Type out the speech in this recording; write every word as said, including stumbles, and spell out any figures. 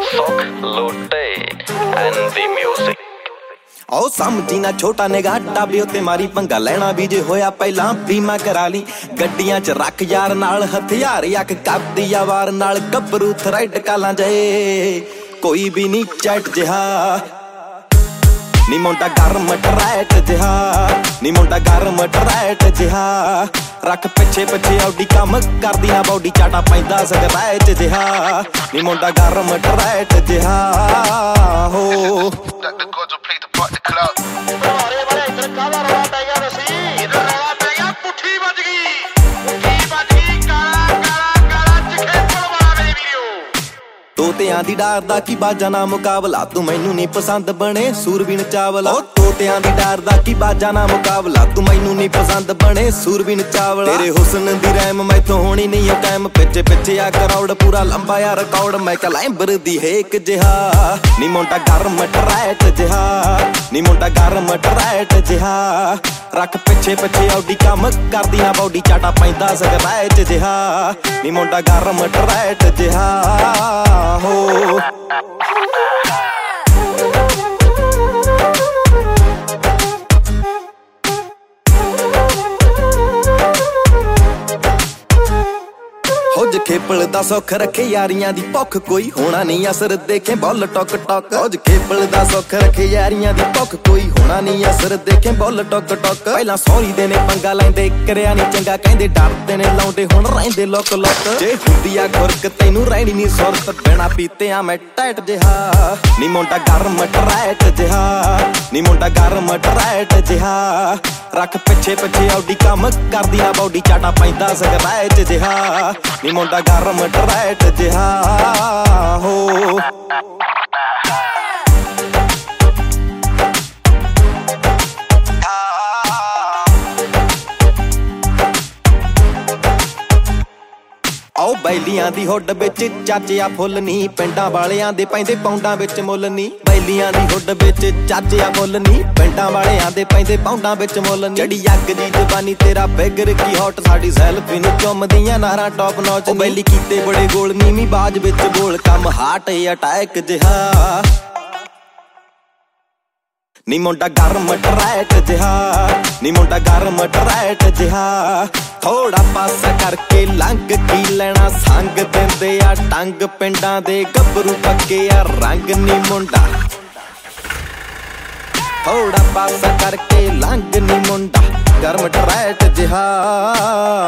Sock loaded and the music. ओ समझी ना छोटा निगाह टाबे उत्ते मारी पंगा लेना भी जे होया पहला बीमा करा ली गड्डियां च रख यार नाल हथियार यक करदी आ वार नाल गबरू थ्रेड कालां जाए कोई भी नी चैट जिहा नी मुंडा गरम ट्रैट जिहा नी मुंडा गरम ट्रैट जिहा रख पिछे पिछे औडी कम करदी ना बॉडी चाटा पैंदा सगरैच जिहा नी मुंडा गरम ट्रैट जिहा हो तोतियां दी डार दा की बाजा ना मुकाबला तू मैनू नी पसंद बने सूरबीन चावला तोतियां दी डार दा की बाजा ना मुकाबला तू मैनू नी पसंद बने सूरबीन चावला तेरे हुस्न दी रैम मैथों होनी नहीं है टाइम पिछे पिछे आ क्राउड पूरा लंबा यार रिकॉर्ड मैं कलैंबर दी हेक जिहा नी मुंडा गरम ट्रैट जिहा नी मुंडा गरम ट्रैट जिहा रख पिछे पिछे औडी कम करदी ना बॉडी चाटा पैंदा सगरैच जिहा नी मुंडा गरम ट्रैट जिहा हो हुज खेपल दा सुख रखे यारियां दी भुख कोई होना नहीं असर देखे बुल टुक टुक हुज खेपल दा सुख रखे यारियां दी भुख कोई होना नहीं असर देखे बुल टुक टुक पहला सौरी दे ने पंगा लैंदे करया नहीं चंगा कहंदे डरदे ने लाउंदे हुण रहिंदे लुक लुक जे हुंदी आ खुरक तैनू रहनी नहीं सुरत बिना पीते आ मैं टैट जिहा नी मुंडा गरम ट्रैट जिहा नी मुंडा गरम ट्रैट जिहा रख पिछे पिछे औडी कम करदी ना बॉडी चाटा पैंदा सगरैच जिहा नी मुंडा गरम ट्रैट जिहा हो आओ बैलियां दी हुड विच चाचिया फुल नी पिंडां वालियां दे पैंदे पौंडां विच मुल नी बैलियां दी हुड विच चाचिया फुल नी पिंडां वालियां दे पैंदे पौंडां विच मुल नी जड़ी अग दी जवानी तेरा बैगर की हॉट साडी सैल्फी नु चुमदियां नारा टॉप नॉच ओ बैली कीते बड़े गोल नीवी बाज विच बोल कम हार्ट अटैक जिहा नी मुंडा गरम ट्रैट जिहा नी मुंडा गरम ट्रैट जिहा थोड़ा पासा करके लंघ की लेना संग देंदे आ टंग पिंडां दे गबरू पक्के आ रंग नी मुंडा थोड़ा पासा करके लंघ नी मुंडा गरम ट्रैट जिहा